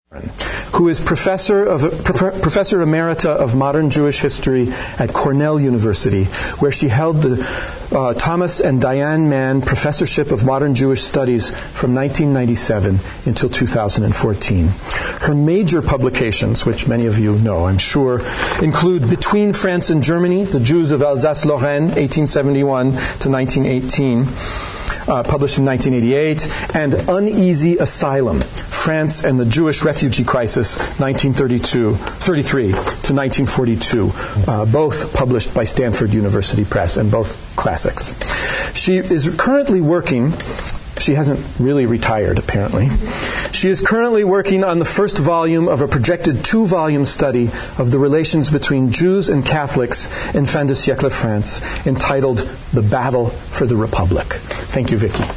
who is Professor Emerita of Modern Jewish History at Cornell University, where she held the Thomas and Diane Mann Professorship of Modern Jewish Studies from 1997 until 2014. Her major publications, which many of you know, I'm sure, include Between France and Germany, The Jews of Alsace-Lorraine, 1871 to 1918, published in 1988, and Uneasy Asylum, France and the Jewish Refugee Crisis, 1933 to 1942, both published by Stanford University Press, and both classics. She is currently working, she hasn't really retired apparently, she is currently working on the first volume of a projected 2-volume study of the relations between Jews and Catholics in fin de siècle France, entitled The Battle for the Republic. Thank you, Vicki.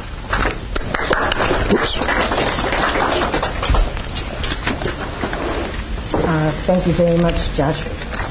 Oops. Thank you very much, Josh.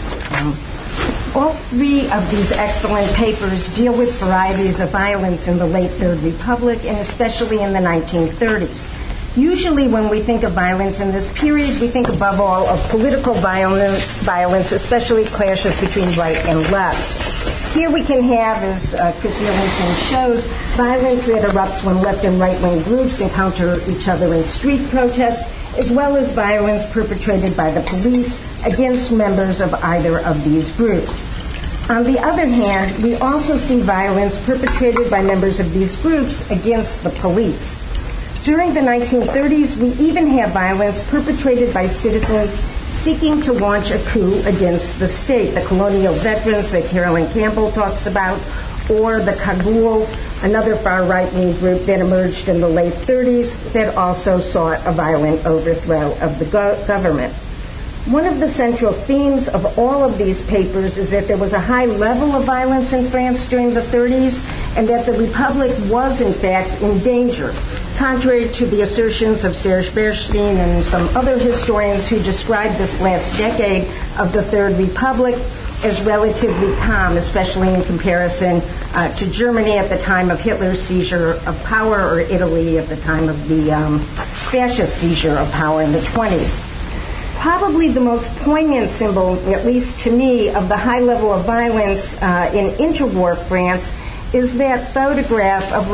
All three of these excellent papers deal with varieties of violence in the late Third Republic, and especially in the 1930s. Usually when we think of violence in this period, we think above all of political violence, especially clashes between right and left. Here we can have, as Chris Millington shows, violence that erupts when left and right-wing groups encounter each other in street protests, as well as violence perpetrated by the police against members of either of these groups. On the other hand, we also see violence perpetrated by members of these groups against the police. During the 1930s, we even have violence perpetrated by citizens seeking to launch a coup against the state, the colonial veterans that Carolyn Campbell talks about, or the Kabul, another far-right-wing group that emerged in the late 30s that also sought a violent overthrow of the government. One of the central themes of all of these papers is that there was a high level of violence in France during the 30s and that the Republic was, in fact, in danger, contrary to the assertions of Serge Bernstein and some other historians who described this last decade of the Third Republic as relatively calm, especially in comparison to Germany at the time of Hitler's seizure of power, or Italy at the time of the fascist seizure of power in the 20s. Probably the most poignant symbol, at least to me, of the high level of violence in interwar France is that photograph of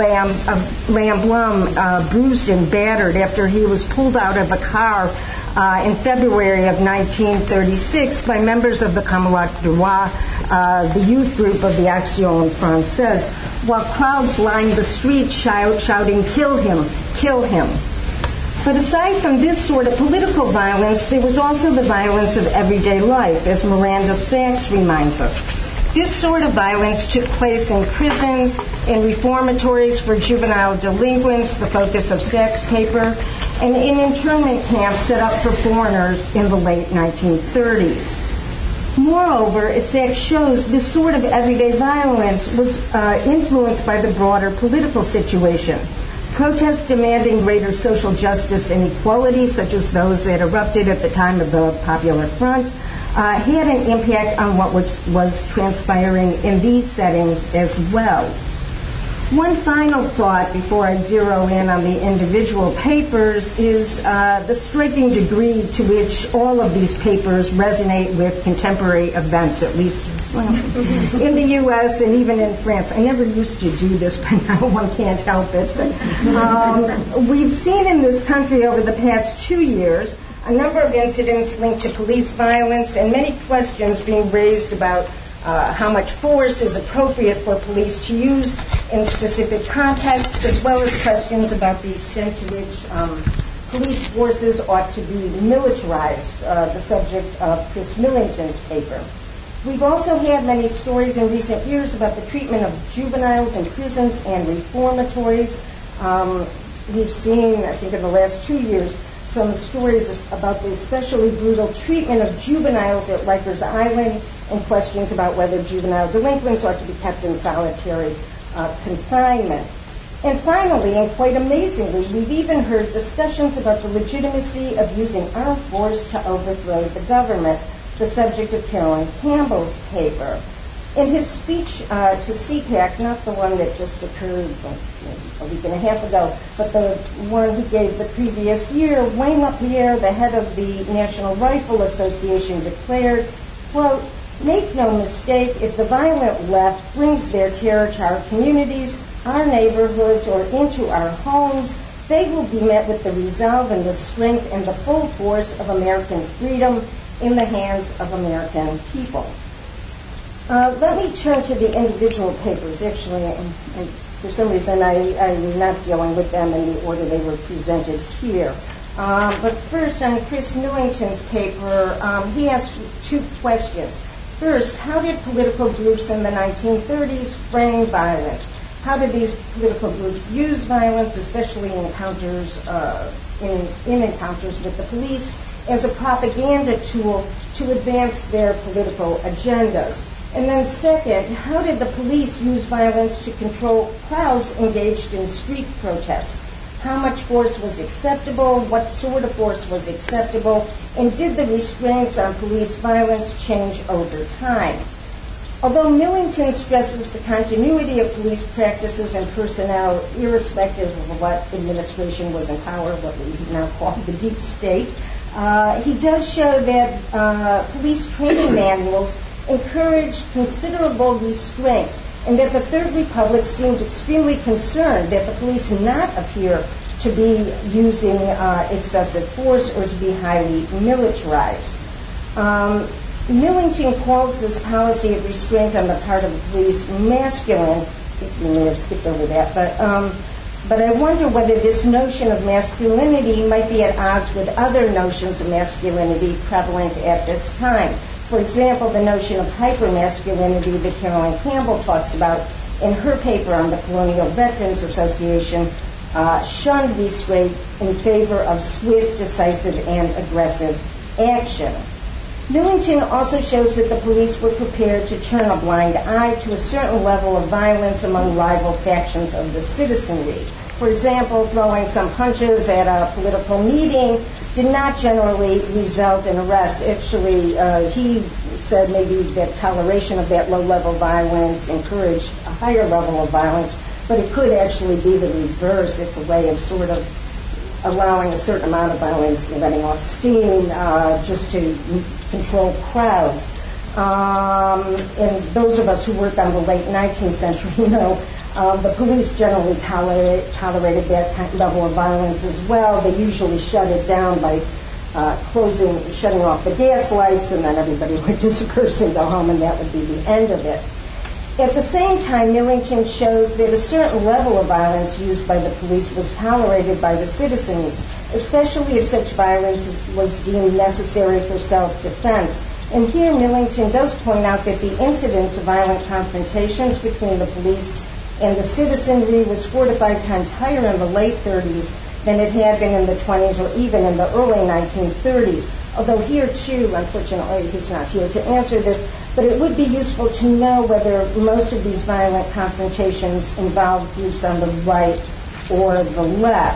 Lamblum bruised and battered after he was pulled out of a car in February of 1936 by members of the Camarades Droit, the youth group of the Action Française, while crowds lined the streets shouting, "Kill him, kill him." But aside from this sort of political violence, there was also the violence of everyday life, as Miranda Sachs reminds us. This sort of violence took place in prisons, in reformatories for juvenile delinquents, the focus of Sachs' paper, and in internment camps set up for foreigners in the late 1930s. Moreover, as Sachs shows, this sort of everyday violence was influenced by the broader political situation. Protests demanding greater social justice and equality, such as those that erupted at the time of the Popular Front, had an impact on what was transpiring in these settings as well. One final thought before I zero in on the individual papers is the striking degree to which all of these papers resonate with contemporary events, at least in the U.S. and even in France. I never used to do this, but now one can't help it. We've seen in this country over the past 2 years a number of incidents linked to police violence and many questions being raised about how much force is appropriate for police to use in specific contexts, as well as questions about the extent to which police forces ought to be militarized, the subject of Chris Millington's paper. We've also had many stories in recent years about the treatment of juveniles in prisons and reformatories. We've seen, I think in the last 2 years, some stories about the especially brutal treatment of juveniles at Rikers Island and questions about whether juvenile delinquents ought to be kept in solitary confinement. And finally, and quite amazingly, we've even heard discussions about the legitimacy of using armed force to overthrow the government, the subject of Carolyn Campbell's paper. In his speech to CPAC, not the one that just occurred a week and a half ago, but the one he gave the previous year, Wayne LaPierre, the head of the National Rifle Association, declared, quote, "Make no mistake, if the violent left brings their terror to our communities, our neighborhoods, or into our homes, they will be met with the resolve and the strength and the full force of American freedom in the hands of American people." Let me turn to the individual papers. Actually, for some reason, I'm not dealing with them in the order they were presented here. But first, on Chris Millington's paper, he asked two questions. First, how did political groups in the 1930s frame violence? How did these political groups use violence, especially in encounters with the police, as a propaganda tool to advance their political agendas? And then second, how did the police use violence to control crowds engaged in street protests? How much force was acceptable? What sort of force was acceptable? And did the restraints on police violence change over time? Although Millington stresses the continuity of police practices and personnel, irrespective of what administration was in power, what we now call the deep state, he does show that police training manuals encouraged considerable restraint, and that the Third Republic seemed extremely concerned that the police not appear to be using excessive force or to be highly militarized. Millington calls this policy of restraint on the part of the police masculine. I think we may have skipped over that, but I wonder whether this notion of masculinity might be at odds with other notions of masculinity prevalent at this time. For example, the notion of hypermasculinity that Carolyn Campbell talks about in her paper on the Colonial Veterans Association shunned restraint in favor of swift, decisive, and aggressive action. Millington also shows that the police were prepared to turn a blind eye to a certain level of violence among rival factions of the citizenry. For example, throwing some punches at a political meeting did not generally result in arrests. Actually, he said maybe that toleration of that low-level violence encouraged a higher level of violence, but it could actually be the reverse. It's a way of sort of allowing a certain amount of violence, letting off steam, just to control crowds. And those of us who worked on the late 19th century know the police generally tolerated that level of violence as well. They usually shut it down by shutting off the gas lights, and then everybody would disperse and go home, and that would be the end of it. At the same time, Millington shows that a certain level of violence used by the police was tolerated by the citizens, especially if such violence was deemed necessary for self-defense. And here Millington does point out that the incidence of violent confrontations between the police and the citizenry was 4 to 5 times higher in the late 30s than it had been in the 20s or even in the early 1930s. Although here, too, unfortunately, he's not here to answer this, but it would be useful to know whether most of these violent confrontations involved groups on the right or the left.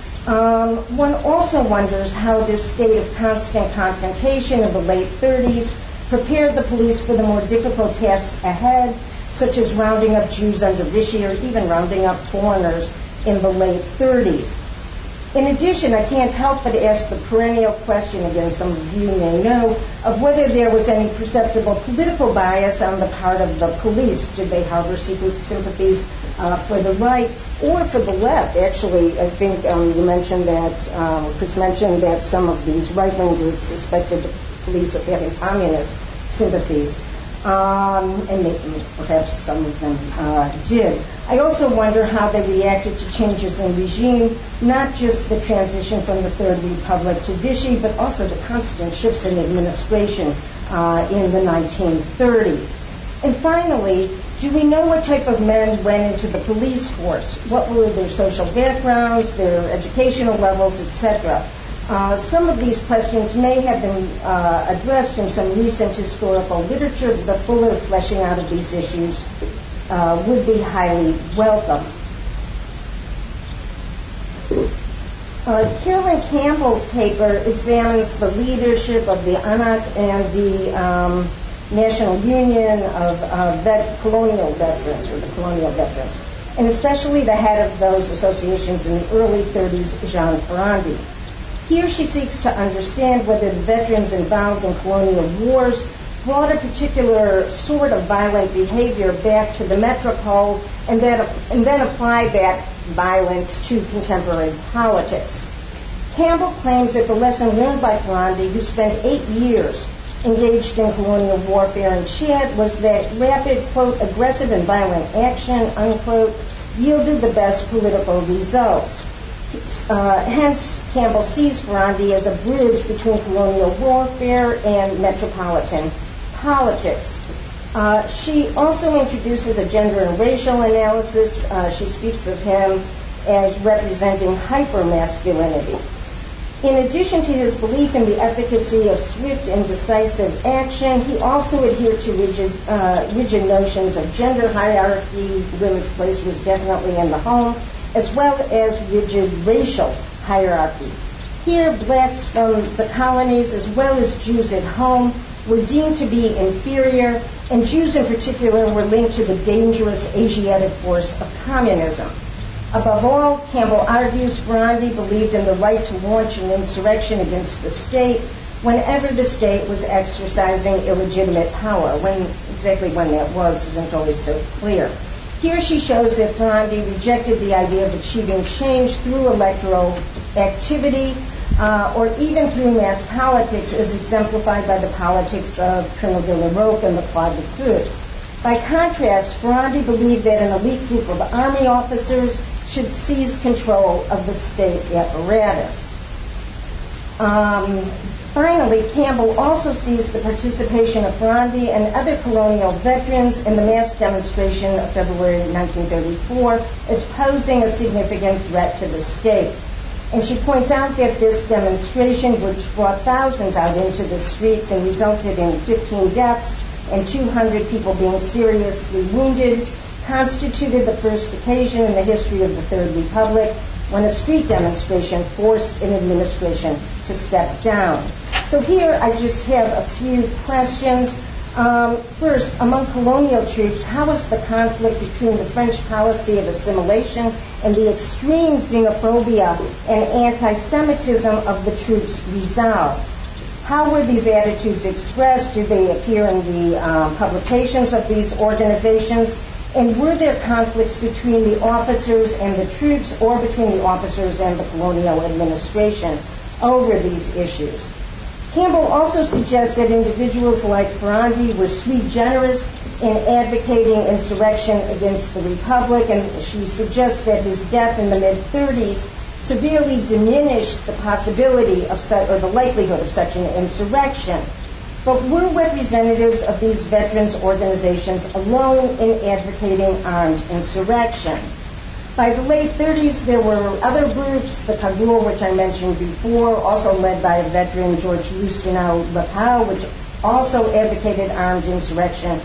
One also wonders how this state of constant confrontation in the late 30s prepared the police for the more difficult tasks ahead, such as rounding up Jews under Vichy or even rounding up foreigners in the late 30s. In addition, I can't help but ask the perennial question, again, some of you may know, of whether there was any perceptible political bias on the part of the police. Did they harbor secret sympathies for the right or for the left? Actually, I think you mentioned that, Chris mentioned that some of these right-wing groups suspected the police of having communist sympathies. And perhaps some of them did. I also wonder how they reacted to changes in regime, not just the transition from the Third Republic to Vichy, but also to constant shifts in administration in the 1930s. And finally, do we know what type of men went into the police force? What were their social backgrounds, their educational levels, etc.? Some of these questions may have been addressed in some recent historical literature. The fuller fleshing out of these issues would be highly welcome. Carolyn Campbell's paper examines the leadership of the Anak and the National Union of Colonial Veterans, or the Colonial Veterans, and especially the head of those associations in the early 30s, Jean Ferrandi. Here she seeks to understand whether the veterans involved in colonial wars brought a particular sort of violent behavior back to the metropole and then apply that violence to contemporary politics. Campbell claims that the lesson learned by Ferrandi, who spent 8 years engaged in colonial warfare in Chad, was that rapid, quote, aggressive and violent action, unquote, yielded the best political results. Hence, Campbell sees Ferrandi as a bridge between colonial warfare and metropolitan politics. She also introduces a gender and racial analysis. She speaks of him as representing hypermasculinity. In addition to his belief in the efficacy of swift and decisive action, he also adhered to rigid notions of gender hierarchy. Women's place was definitely in the home, as well as rigid racial hierarchy. Here, blacks from the colonies, as well as Jews at home, were deemed to be inferior, and Jews in particular were linked to the dangerous Asiatic force of communism. Above all, Campbell argues Ferrandi believed in the right to launch an insurrection against the state whenever the state was exercising illegitimate power. Exactly when that was isn't always so clear. Here she shows that Ferrandi rejected the idea of achieving change through electoral activity or even through mass politics, as exemplified by the politics of Colonel Villeroque and the Claude de Food. By contrast, Ferrandi believed that an elite group of army officers should seize control of the state apparatus. Finally, Campbell also sees the participation of Ferrandi and other colonial veterans in the mass demonstration of February 1934 as posing a significant threat to the state. And she points out that this demonstration, which brought thousands out into the streets and resulted in 15 deaths and 200 people being seriously wounded, constituted the first occasion in the history of the Third Republic when a street demonstration forced an administration to step down. So here I just have a few questions. First, among colonial troops, how was the conflict between the French policy of assimilation and the extreme xenophobia and anti-Semitism of the troops resolved? How were these attitudes expressed? Did they appear in the publications of these organizations? And were there conflicts between the officers and the troops or between the officers and the colonial administration over these issues? Campbell also suggests that individuals like Ferrandi were sui generis in advocating insurrection against the Republic, and she suggests that his death in the mid-30s severely diminished the possibility of or the likelihood of such an insurrection. But were representatives of these veterans organizations alone in advocating armed insurrection? By the late 30s, there were other groups, the Cagoule, which I mentioned before, also led by a veteran, George Lustinau-Lapau, which also advocated armed insurrection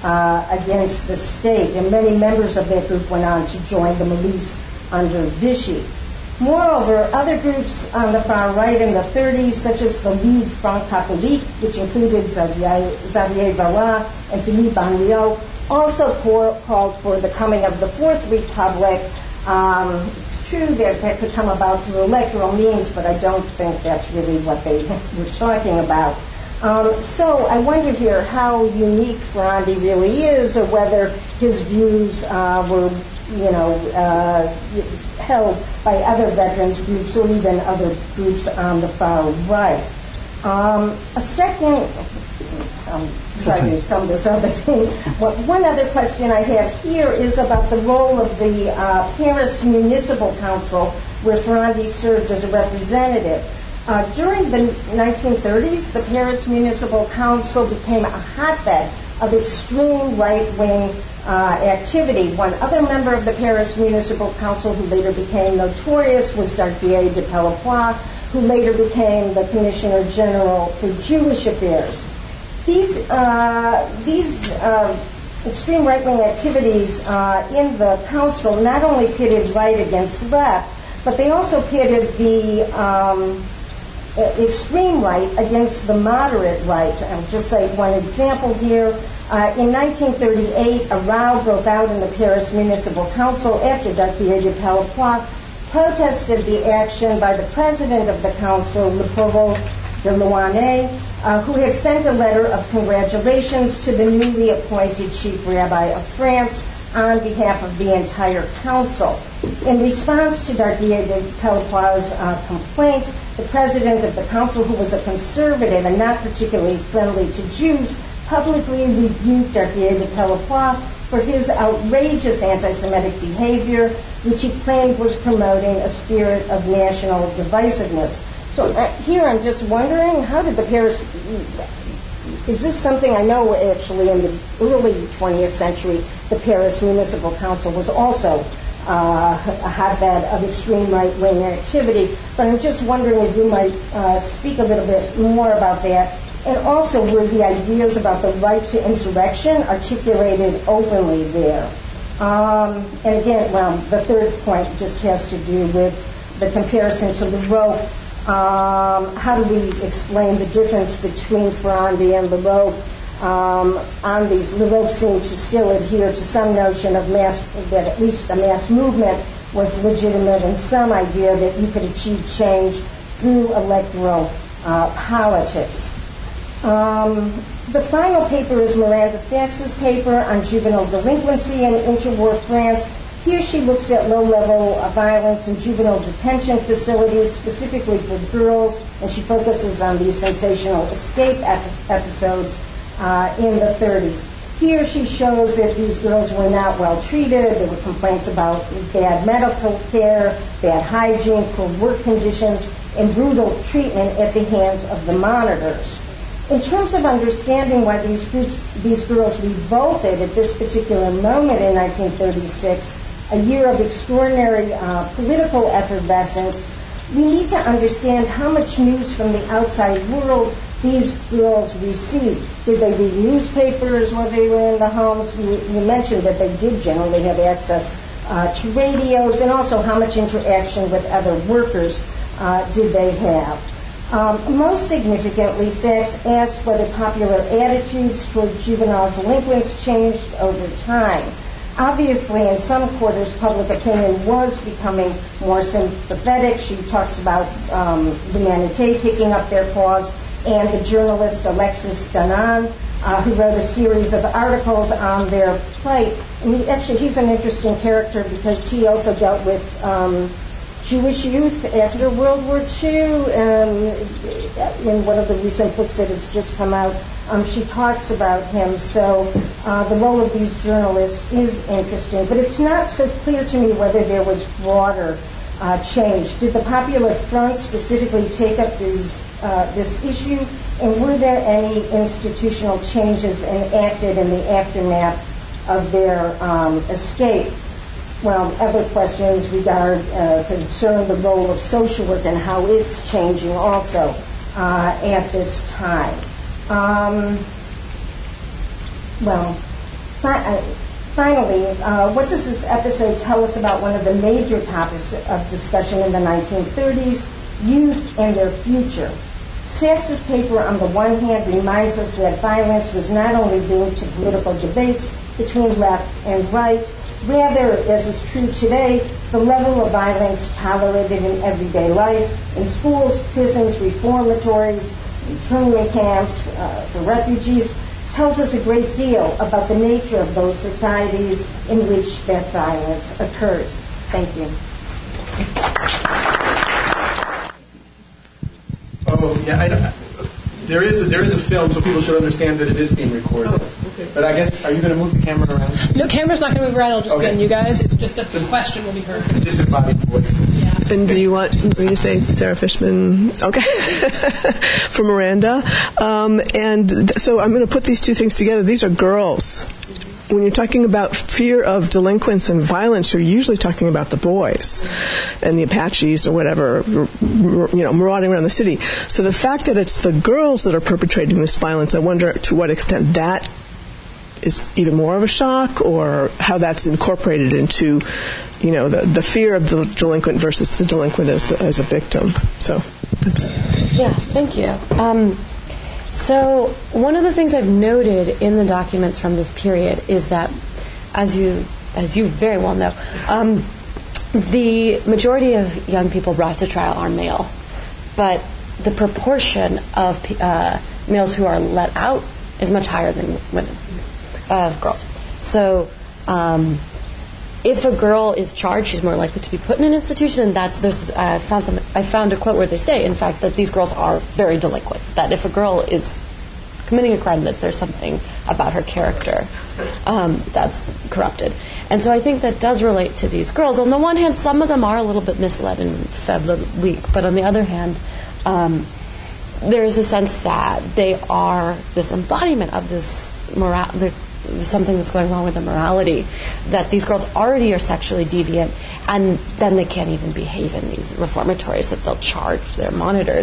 against the state. And many members of that group went on to join the milice under Vichy. Moreover, other groups on the far right in the 30s, such as the Ligue Franc-Catholique, which included Xavier Vallat and Philippe Henriot, also called for the coming of the Fourth Republic. It's true that could come about through electoral means, but I don't think that's really what they were talking about. So I wonder here how unique Ferrandi really is, or whether his views were held by other veterans groups or even other groups on the far right. A second, try to sum this other thing. One other question I have here is about the role of the Paris Municipal Council, where Ferrandi served as a representative. During the 1930s, the Paris Municipal Council became a hotbed of extreme right-wing activity. One other member of the Paris Municipal Council who later became notorious was Darquier de Pellepoix, who later became the Commissioner General for Jewish Affairs. These extreme right-wing activities in the council not only pitted right against left, but they also pitted the extreme right against the moderate right. I'll just say one example here. In 1938, a row broke out in the Paris Municipal Council after Darquier de Pellepoix protested the action by the president of the council, Le Provost de Louanay, who had sent a letter of congratulations to the newly appointed chief rabbi of France on behalf of the entire council. In response to Darquier de Pellepoix's complaint, the president of the council, who was a conservative and not particularly friendly to Jews, publicly rebuked Darquier de Pellepoix for his outrageous anti-Semitic behavior, which he claimed was promoting a spirit of national divisiveness. So here I'm just wondering, how did the Paris... Is this something I know actually in the early 20th century, the Paris Municipal Council was also a hotbed of extreme right-wing activity, but I'm just wondering if you might speak a little bit more about that. And also, were the ideas about the right to insurrection articulated openly there? And again, well, the third point just has to do with the comparison to Leroux. How do we explain the difference between Ferrandi and Leroux on these? Leroux seemed to still adhere to some notion of that at least a mass movement was legitimate, and some idea that you could achieve change through electoral politics. The final paper is Miranda Sax's paper on juvenile delinquency in interwar France. Here she looks at low-level violence in juvenile detention facilities, specifically for girls, and she focuses on these sensational escape episodes in the 30s. Here she shows that these girls were not well treated. There were complaints about bad medical care, bad hygiene, poor work conditions, and brutal treatment at the hands of the monitors. In terms of understanding why these girls revolted at this particular moment in 1936, a year of extraordinary political effervescence, we need to understand how much news from the outside world these girls received. Did they read newspapers while they were in the homes? You mentioned that they did generally have access to radios, and also how much interaction with other workers did they have. Most significantly, Sachs asked whether popular attitudes toward juvenile delinquents changed over time. Obviously, in some quarters, public opinion was becoming more sympathetic. She talks about L'Humanité taking up their cause, and the journalist Alexis Danan, who wrote a series of articles on their plight. And he's an interesting character because he also dealt with Jewish youth after World War II. In one of the recent books that has just come out, she talks about him. So the role of these journalists is interesting, but it's not so clear to me whether there was broader change. Did the Popular Front specifically take up this issue, and were there any institutional changes enacted in the aftermath of their escape? Well, other questions concern the role of social work and how it's changing also at this time. Finally, what does this episode tell us about one of the major topics of discussion in the 1930s, youth and their future? Sachs's paper, on the one hand, reminds us that violence was not only linked to political debates between left and right. Rather, as is true today, the level of violence tolerated in everyday life, in schools, prisons, reformatories, internment camps for refugees, tells us a great deal about the nature of those societies in which that violence occurs. Thank you. Oh, yeah, there is a film, so people should understand that it is being recorded. Oh, okay. But I guess, are you going to move the camera around? No, camera's not going to move around. It'll just be on you guys. It's just that the question will be heard. Disembodied voice. Yeah. And do you want me to say Sarah Fishman? Okay. For Miranda. And so I'm going to put these two things together. These are girls. When you're talking about fear of delinquents and violence, you're usually talking about the boys and the Apaches or whatever, marauding around the city. So the fact that it's the girls that are perpetrating this violence, I wonder to what extent that is even more of a shock, or how that's incorporated into, the fear of the delinquent versus the delinquent as a victim. So. Yeah, thank you. So one of the things I've noted in the documents from this period is that, as you very well know, the majority of young people brought to trial are male, but the proportion of males who are let out is much higher than women, girls. So if a girl is charged, she's more likely to be put in an institution, and I found a quote where they say, in fact, that these girls are very delinquent. That if a girl is committing a crime, that there's something about her character that's corrupted. And so I think that does relate to these girls. On the one hand, some of them are a little bit misled and fed weak, but on the other hand, there is a sense that they are this embodiment of this something that's going wrong with the morality, that these girls already are sexually deviant, and then they can't even behave in these reformatories, that they'll charge their monitors.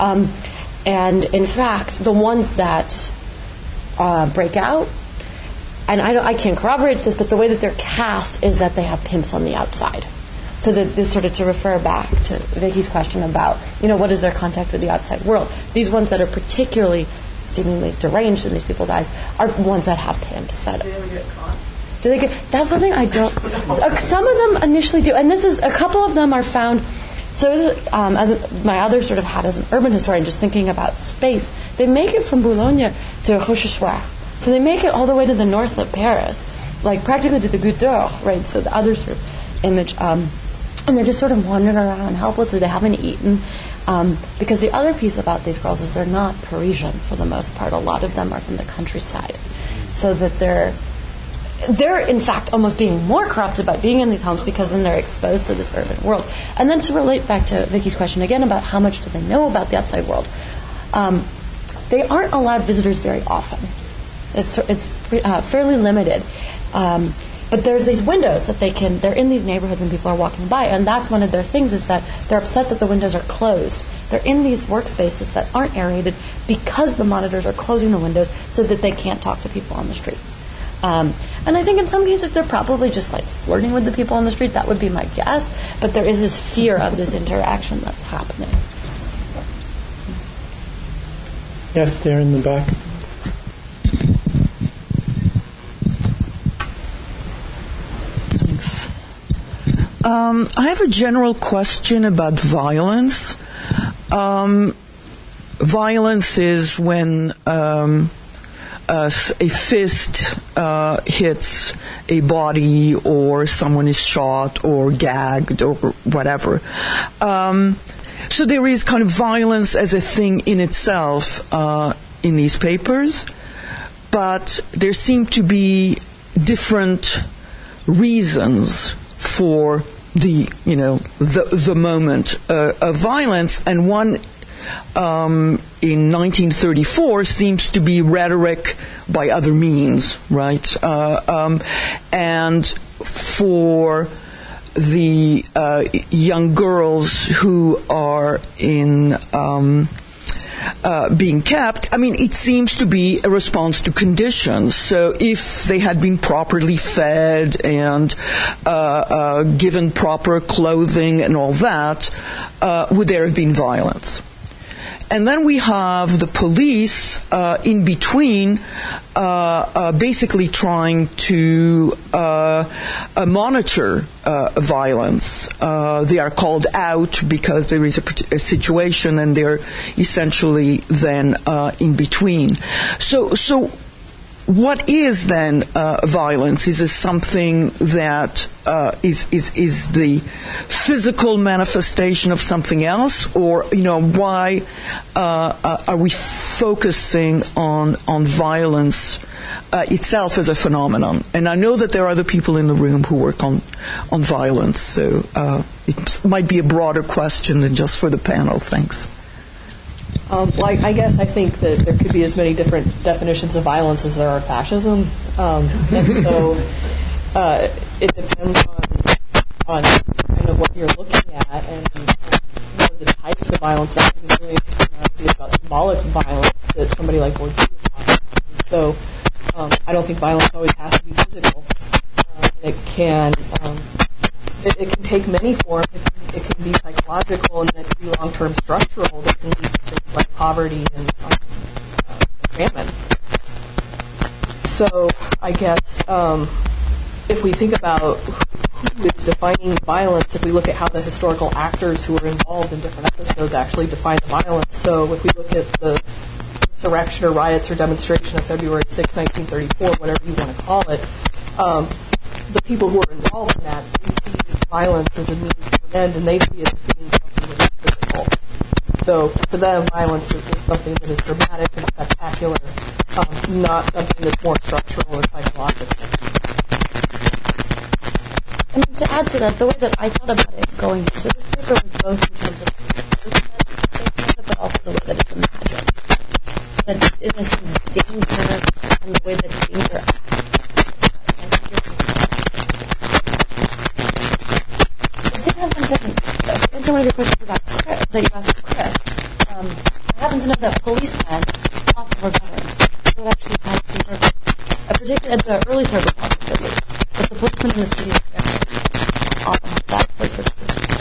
And in fact, the ones that break out, and I can't corroborate this, but the way that they're cast is that they have pimps on the outside. So that this sort of, to refer back to Vicky's question about, what is their contact with the outside world? These ones that are particularly seemingly deranged in these people's eyes are ones that have pimps. Do they ever get caught? That's something I don't. Some of them initially do, and a couple of them are found. So, as my other sort of hat as an urban historian, just thinking about space, they make it from Boulogne to Rochechouart. So they make it all the way to the north of Paris, like practically to the Goutte d'Or, right? So the other sort of image, and they're just sort of wandering around helplessly. They haven't eaten. Because the other piece about these girls is they're not Parisian for the most part. A lot of them are from the countryside. So that they're in fact almost being more corrupted by being in these homes, because then they're exposed to this urban world. And then to relate back to Vicky's question again about how much do they know about the outside world, they aren't allowed visitors very often. It's fairly limited. But there's these windows that they're in these neighborhoods and people are walking by, and that's one of their things, is that they're upset that the windows are closed. They're in these workspaces that aren't aerated because the monitors are closing the windows so that they can't talk to people on the street. And I think in some cases they're probably just like flirting with the people on the street. That would be my guess. But there is this fear of this interaction that's happening. Yes, there in the back. I have a general question about violence. Violence is when a fist hits a body, or someone is shot or gagged or whatever. So there is kind of violence as a thing in itself in these papers, but there seem to be different reasons for the moment of violence, and one in 1934 seems to be rhetoric by other means, right? And for the young girls who are in being kept, it seems to be a response to conditions. So if they had been properly fed and given proper clothing and all that, would there have been violence? And then we have the police in between, basically trying to monitor violence. They are called out because there is a situation, and they're essentially then in between. So what is then violence? Is it something that is the physical manifestation of something else, or why are we focusing on violence itself as a phenomenon? And I know that there are other people in the room who work on violence, so it might be a broader question than just for the panel. Thanks. I guess I think that there could be as many different definitions of violence as there are fascism, and so it depends on kind of what you're looking at and what are the types of violence. I think it's really interesting about symbolic violence that somebody like Bourdieu was talking about. So I don't think violence always has to be physical. It can take many forms. It can it can be psychological, and then it can be long-term structural that can lead to things like poverty and famine. So I guess if we think about who is defining violence, if we look at how the historical actors who were involved in different episodes actually define the violence. So if we look at the insurrection or riots or demonstration of February 6, 1934, whatever you want to call it, the people who are involved in that, they see violence as a means to an end, and they see it as being something that is physical. So for them, violence is something that is dramatic and spectacular, not something that's more structural or psychological. And to add to that, the way that I thought about it going into this paper was both in terms of but also the way that it's imagined. That in a sense, danger and the way that danger acts. I did have something, answer one of your questions about Chris, that you asked Chris. I happen to know that policemen often were veterans. So it actually ties to your, particularly at the early Third Republic at least, but the policemen in the city often have that sort of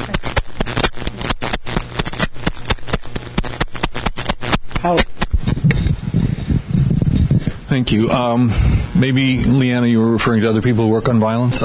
Thank you. Maybe, Leanna, you were referring to other people who work on violence.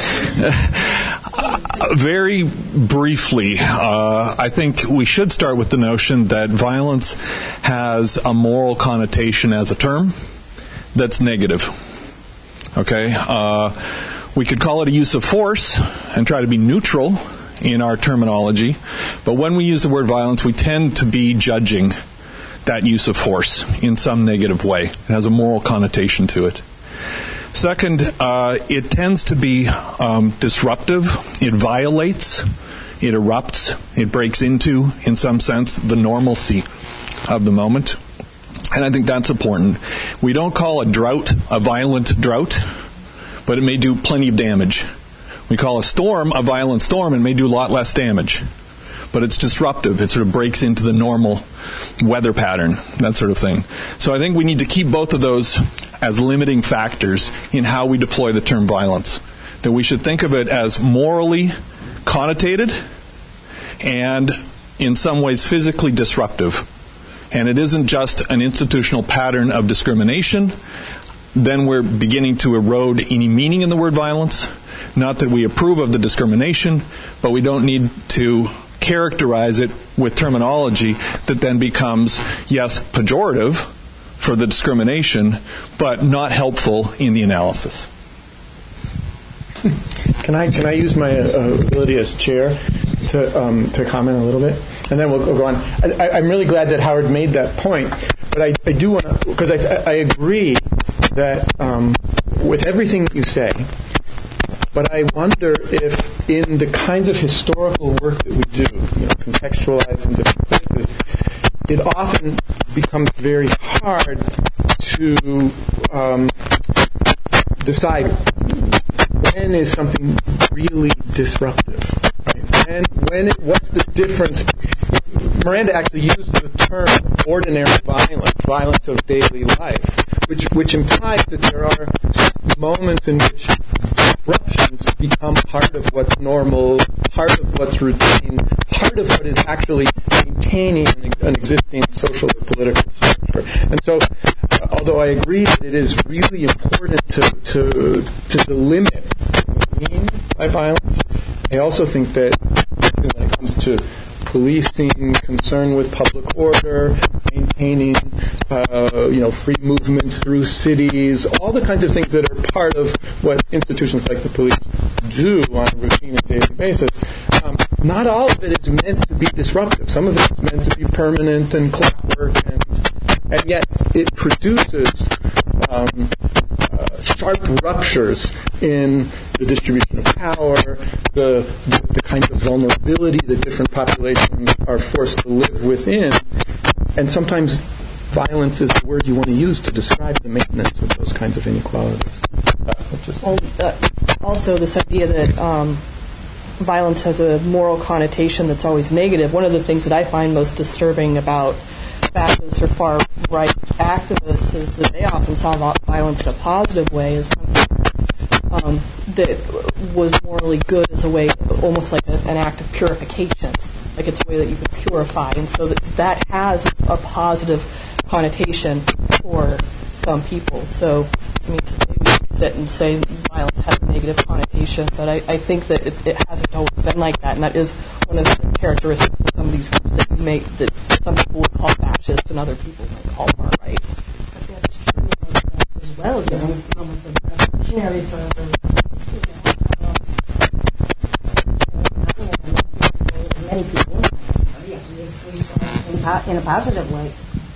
Very briefly, I think we should start with the notion that violence has a moral connotation as a term that's negative. Okay? We could call it a use of force and try to be neutral in our terminology, but when we use the word violence, we tend to be judging that use of force in some negative way. It has a moral connotation to it. Second, it tends to be disruptive. It violates, it erupts, it breaks into, in some sense, the normalcy of the moment. And I think that's important. We don't call a drought a violent drought, but it may do plenty of damage. We call a storm a violent storm and may do a lot less damage. But it's disruptive. It sort of breaks into the normal weather pattern, that sort of thing. So I think we need to keep both of those as limiting factors in how we deploy the term violence. That we should think of it as morally connotated and in some ways physically disruptive. And it isn't just an institutional pattern of discrimination. Then we're beginning to erode any meaning in the word violence. Not that we approve of the discrimination, but we don't need to characterize it with terminology that then becomes, yes, pejorative for the discrimination, but not helpful in the analysis. Can I use my ability as chair to comment a little bit, and then we'll go on. I'm really glad that Howard made that point, but I do want to, because I agree that with everything that you say. But I wonder if in the kinds of historical work that we do, contextualized in different places, it often becomes very hard to decide when is something really disruptive. Right? What's the difference? Miranda actually used the term ordinary violence of daily life, which implies that there are moments in which disruptions become part of what's normal, part of what's routine, part of what is actually maintaining an existing social or political structure. And so, although I agree that it is really important to delimit what we mean by violence, I also think that when it comes to policing, concern with public order, maintaining, free movement through cities, all the kinds of things that are part of what institutions like the police do on a routine and daily basis. Not all of it is meant to be disruptive. Some of it is meant to be permanent and clockwork, and yet it produces sharp ruptures in the distribution of power, the kind of vulnerability that different populations are forced to live within. And sometimes violence is the word you want to use to describe the maintenance of those kinds of inequalities. Also, this idea that violence has a moral connotation that's always negative. One of the things that I find most disturbing about fascists or far-right activists is that they often saw violence in a positive way as something that was morally good as a way, almost like an act of purification, like it's a way that you can purify, and so that has a positive connotation for some people. So, I mean, today we can sit and say violence has a negative connotation, but I think that it hasn't always been like that, and that is one of the characteristics of some of these groups that some people would call fascist and other people might call far right. That's true as well, you know, moments of revolutionary fervor. Many people, obviously, saw in a positive way.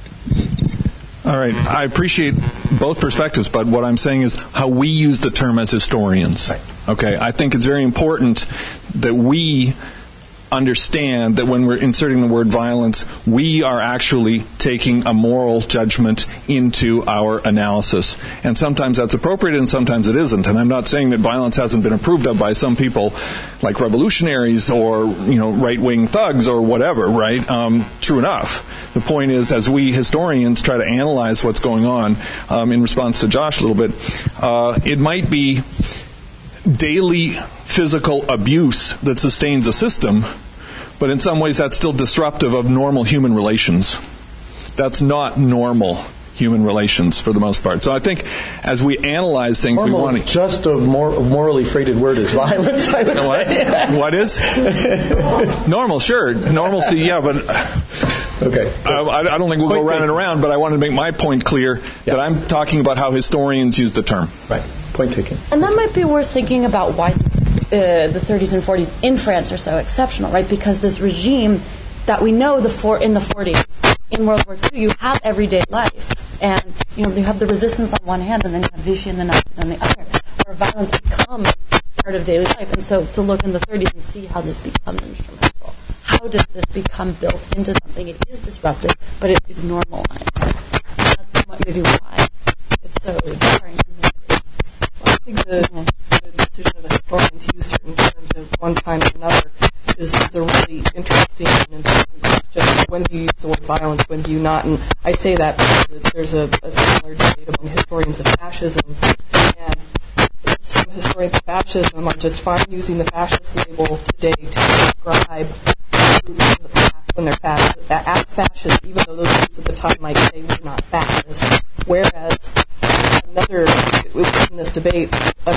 All right. I appreciate both perspectives, but what I'm saying is how we use the term as historians. Right. Okay? I think it's very important that we understand that when we're inserting the word violence, we are actually taking a moral judgment into our analysis. And sometimes that's appropriate and sometimes it isn't. And I'm not saying that violence hasn't been approved of by some people like revolutionaries or, right-wing thugs or whatever, right? True enough. The point is, as we historians try to analyze what's going on, in response to Josh a little bit, it might be daily physical abuse that sustains a system, but in some ways that's still disruptive of normal human relations. That's not normal human relations for the most part. So I think as we analyze things, normal, we want to... just a morally freighted word is violence, I would say. What is? Normal, sure. Normalcy, yeah, but... Okay. I don't think we'll go round and around, but I wanted to make my point clear that I'm talking about how historians use the term. Right. Point taken. And that might be worth thinking about why the 30s and 40s in France are so exceptional, right? Because this regime that we know in the 40s, in World War II, you have everyday life. And, you have the resistance on one hand, and then you have Vichy and the Nazis on the other, where violence becomes part of daily life. And so to look in the 30s and see how this becomes instrumental. How does this become built into something? It is disruptive, but it is normalized. And that's maybe why it's so jarring. I think the decision of a historian to use certain terms at one time or another is a really interesting and important question. When do you use the word violence, when do you not? And I say that because there's a similar debate among historians of fascism. And some historians of fascism are just fine using the fascist label today to describe groups in the past when they're as fascist, even though those groups at the time might say we're not fascist. Whereas in this debate,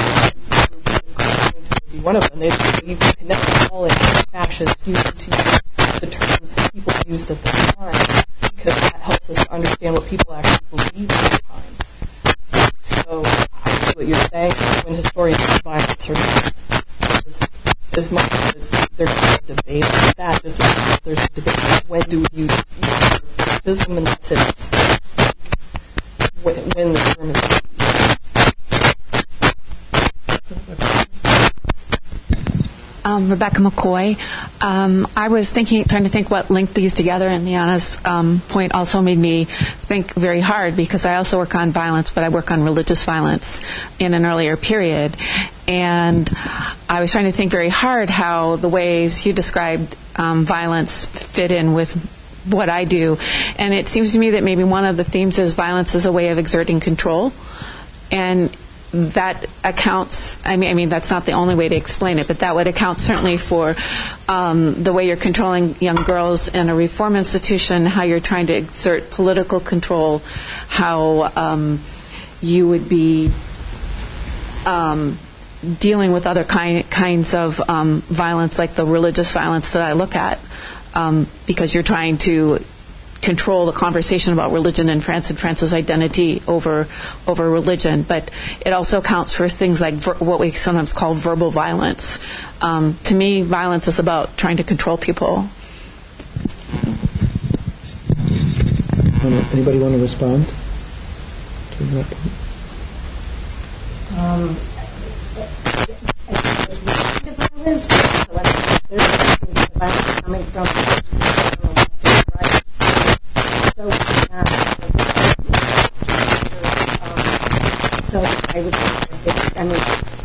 one of them, you can connect all in fascist using to use the terms that people used at the time, because that helps us to understand what people actually believed at the time. So I see what you're saying when historians use violence or not, as much as there's a debate like that, just as there's a debate like when do we use fascism, and that's it. When the term is used. Rebecca McCoy. I was trying to think what linked these together, and Liana's point also made me think very hard, because I also work on violence, but I work on religious violence in an earlier period. And I was trying to think very hard how the ways you described violence fit in with what I do. And it seems to me that maybe one of the themes is violence is a way of exerting control. And that accounts, I mean, that's not the only way to explain it, but that would account certainly for the way you're controlling young girls in a reform institution, how you're trying to exert political control, how you would be dealing with other kinds of violence, like the religious violence that I look at, because you're trying to control the conversation about religion in France and France's identity over religion. But it also accounts for things like what we sometimes call verbal violence. To me, violence is about trying to control people. Anybody want to respond to that point? Violence, there's coming from right. So I would say, I mean,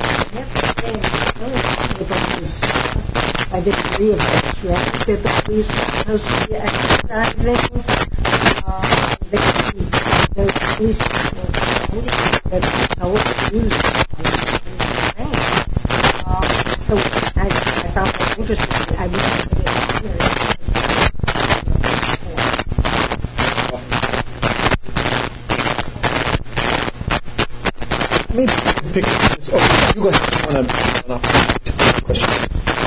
I disagree with that. You have to the police are supposed to be exercising the police officers that help use So I found that interesting. I pick this. Oh, you go ahead. Question.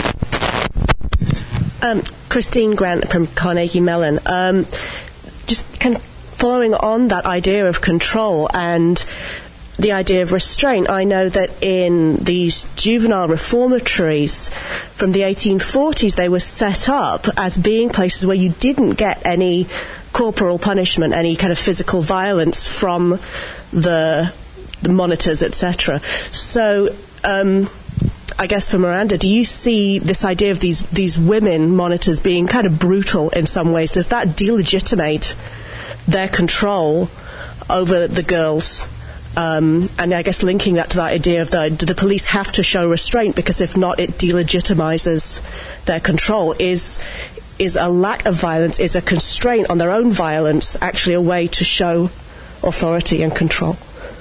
Christine Grant from Carnegie Mellon. Just kind of following on that idea of control and the idea of restraint, I know that in these juvenile reformatories from the 1840s, they were set up as being places where you didn't get any corporal punishment, any kind of physical violence from the monitors, etc. So, I guess for Miranda, do you see this idea of these women monitors being kind of brutal in some ways? Does that delegitimate their control over the girls? And I guess linking that to that idea of do the police have to show restraint, because if not, it delegitimizes their control. Is a lack of violence, is a constraint on their own violence actually a way to show authority and control?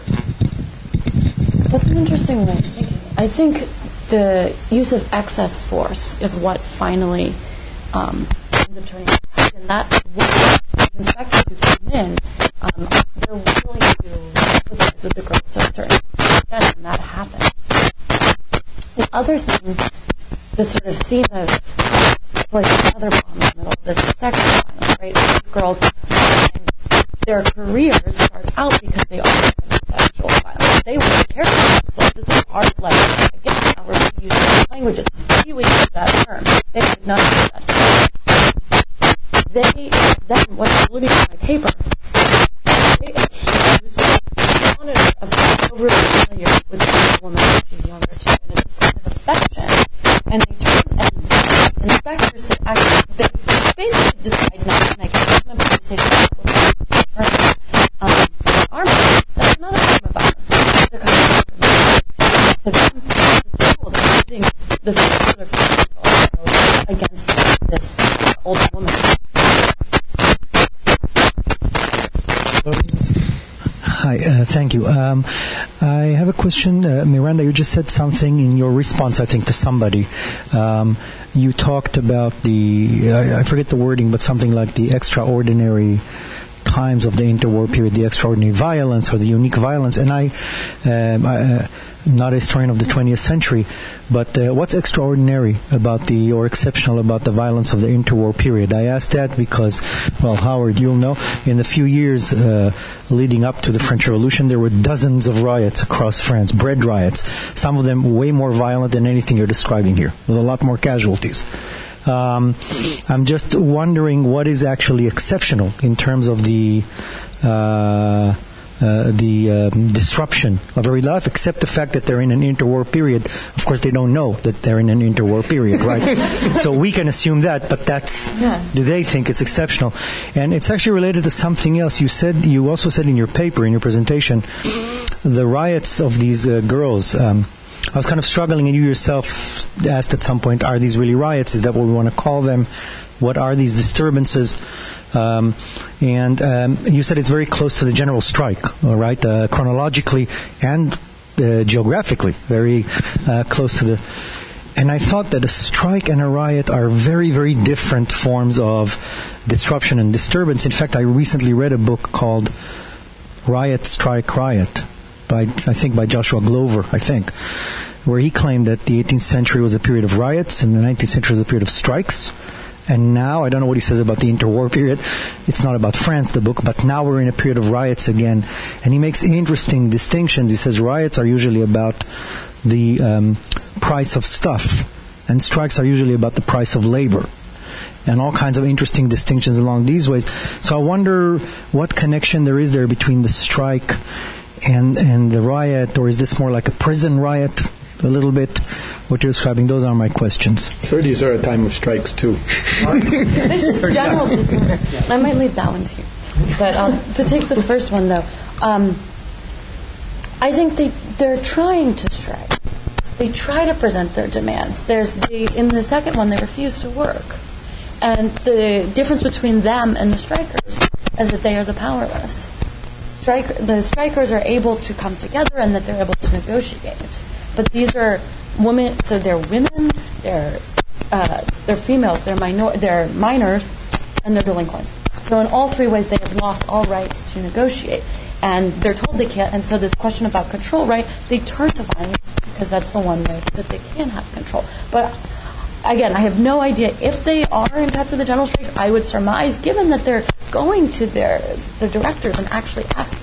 That's an interesting way of thinking. I think the use of excess force is what finally ends up turning out. And that's what the inspectors who come in, they're willing to sympathize with the girls to a certain extent, and that happens. The other thing, the sort of theme of, like, another bomb in the middle of this sexual violence, right? These girls, their careers start out because they are sexual violence. They were careful. So this is art level. Again, now we're using languages. We use that term. They did not use that term. They then, what's alluding to my paper, they accuse the monitor of being overly familiar with the woman when she's younger too, and it's this kind of affection. And they turn and inspectors say, actually, they basically decide not to make an assessment, but they say that's not a form of violence. That's a kind of information. To them, it's a tool that's using the sort of physical against this older woman. Hi, thank you. I have a question. Miranda, you just said something in your response, I think, to somebody. You talked about I forget the wording, but something like the extraordinary times of the interwar period, the extraordinary violence or the unique violence. And I'm not a historian of the 20th century, but what's extraordinary about or exceptional about the violence of the interwar period? I ask that because, well, Howard, you'll know, in the few years leading up to the French Revolution, there were dozens of riots across France, bread riots, some of them way more violent than anything you're describing here, with a lot more casualties. I'm just wondering what is actually exceptional in terms of the disruption of every life, except the fact that they're in an interwar period. Of course, they don't know that they're in an interwar period, right? So we can assume that, but do they think it's exceptional? And it's actually related to something else. You also said in your paper, in your presentation, the riots of these girls. I was kind of struggling, and you yourself asked at some point, are these really riots? Is that what we want to call them? What are these disturbances? And you said it's very close to the general strike, all right? Chronologically and geographically, very close to the... And I thought that a strike and a riot are very, very different forms of disruption and disturbance. In fact, I recently read a book called Riot, Strike, Riot, by Joshua Glover, where he claimed that the 18th century was a period of riots and the 19th century was a period of strikes. And now, I don't know what he says about the interwar period. It's not about France, the book, but now we're in a period of riots again. And he makes interesting distinctions. He says riots are usually about the price of stuff, and strikes are usually about the price of labor. And all kinds of interesting distinctions along these ways. So I wonder what connection there is there between the strike and the riot, or is this more like a prison riot? A little bit what you're describing. Those are my questions. 30s are a time of strikes too. It's just general disorder. I might leave that one to you. But to take the first one, though, I think they're trying to strike. They try to present their demands. In the second one, they refuse to work. And the difference between them and the strikers is that they are the powerless. The strikers are able to come together and that they're able to negotiate. But these are women, so they're women, they're females, they're minors, and they're delinquents. So in all three ways, they have lost all rights to negotiate. And they're told they can't. And so this question about control, right, they turn to violence because that's the one way that they can have control. But again, I have no idea if they are in touch with the general strikes. I would surmise, given that they're going to their directors and actually asking.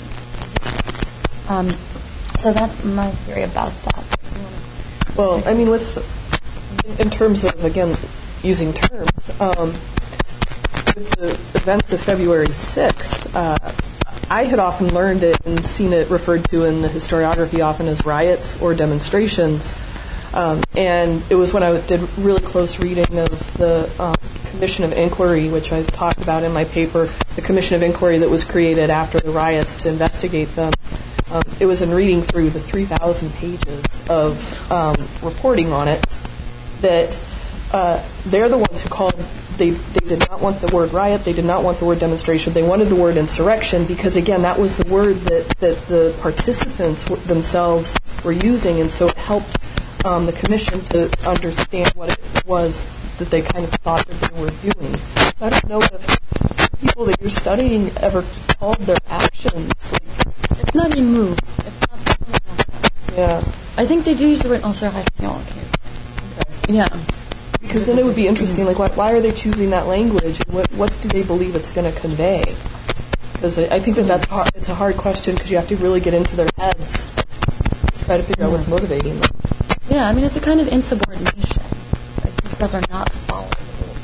So that's my theory about that. Well, I mean, in terms of, again, using terms, with the events of February 6th, I had often learned it and seen it referred to in the historiography often as riots or demonstrations. And it was when I did really close reading of the Commission of Inquiry, which I talked about in my paper, the Commission of Inquiry that was created after the riots to investigate them. It was in reading through the 3,000 pages of reporting on it that they're the ones who called. They did not want the word riot. They did not want the word demonstration. They wanted the word insurrection because, again, that was the word that the participants themselves were using, and so it helped the commission to understand what it was that they kind of thought that they were doing. So I don't know if people that you're studying ever called their actions. It's not a move. It's not. Yeah. I think they do use the word insurrection. Okay. Yeah. Because then it would be interesting, like, why are they choosing that language? And what do they believe it's going to convey? Because I think it's a hard question because you have to really get into their heads to try to figure out what's motivating them. Yeah, I mean, it's a kind of insubordination. Right? These guys are not following the rules.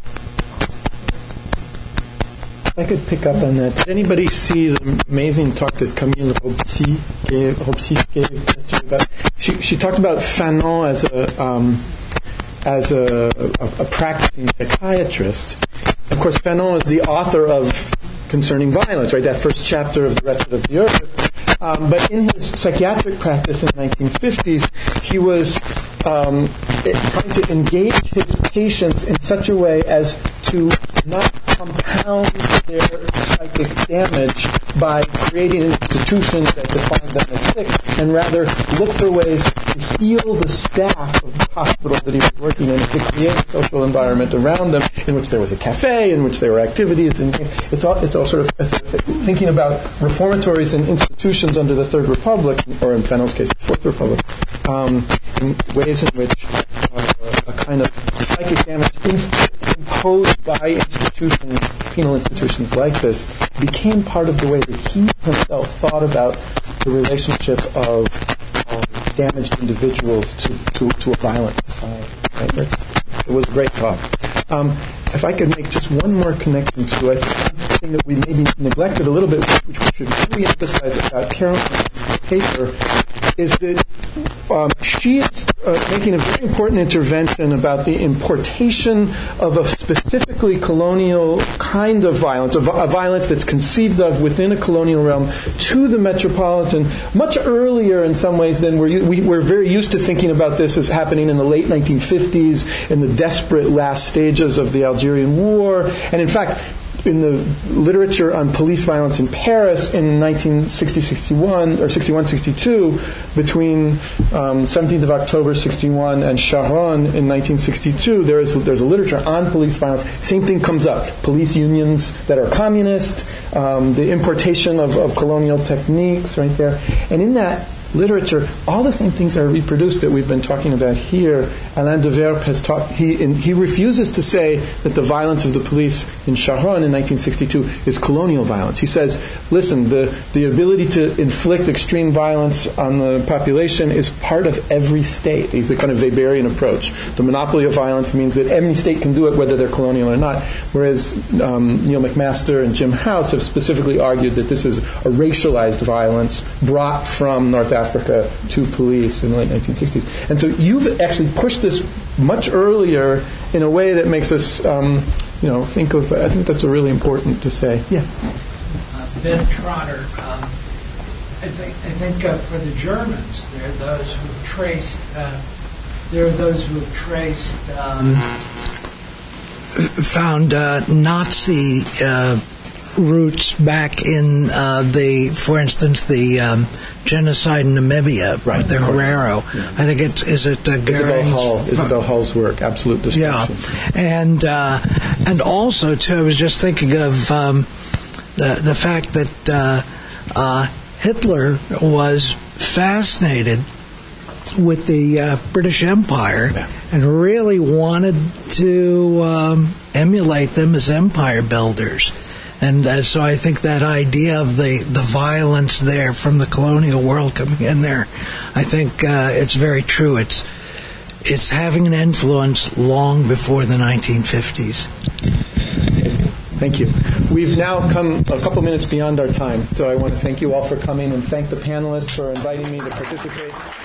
I could pick up on that. Did anybody see the amazing talk that Camille Robsy gave yesterday? She talked about Fanon as a practicing psychiatrist. Of course, Fanon is the author of Concerning Violence, right? That first chapter of The Wretched of the Earth. But in his psychiatric practice in the 1950s, he was trying to engage his patients in such a way as to not compound their psychic damage by creating institutions that define them as sick, and rather look for ways to heal the staff of the hospital that he was working in, to create a social environment around them in which there was a cafe, in which there were activities, and it's all sort of thinking about reformatories and institutions under the Third Republic, or in Fanon's case, the Fourth Republic, in ways in which a kind of psychic damage imposed by institutions, penal institutions like this, became part of the way that he himself thought about the relationship of damaged individuals to a violent society. Right? It was a great talk. If I could make just one more connection to it, something that we maybe neglected a little bit, which we should really emphasize about Carolyn's paper, is that she is making a very important intervention about the importation of a specifically colonial kind of violence, a violence that's conceived of within a colonial realm, to the metropolitan much earlier in some ways than we're very used to thinking about this as happening in the late 1950s, in the desperate last stages of the Algerian War. And in fact, in the literature on police violence in Paris in 1960-61 or 61-62, between 17th of October 61 and Sharon in 1962, there's a literature on police violence. Same thing comes up: police unions that are communist, the importation of colonial techniques, right there, and in that literature, all the same things are reproduced that we've been talking about here. Alain de Verp has talked. He refuses to say that the violence of the police in Sharon in 1962 is colonial violence. He says, listen, the ability to inflict extreme violence on the population is part of every state. He's a kind of Weberian approach. The monopoly of violence means that any state can do it, whether they're colonial or not. Whereas Neil McMaster and Jim House have specifically argued that this is a racialized violence brought from North Africa to police in the late 1960s. And so you've actually pushed this much earlier in a way that makes us, think of. I think that's really important to say. Yeah. Ben Trotter. I think for the Germans, there are those who have traced. Found Nazi roots back in for instance, the genocide in Namibia with the Herero. I think is it Isabel Hull's work, Absolute Destruction. Yeah, and also too, I was just thinking of the fact that Hitler was fascinated with the British Empire and really wanted to emulate them as empire builders. And so I think that idea of the violence there from the colonial world coming in there, I think it's very true. It's having an influence long before the 1950s. Thank you. We've now come a couple minutes beyond our time, so I want to thank you all for coming and thank the panelists for inviting me to participate.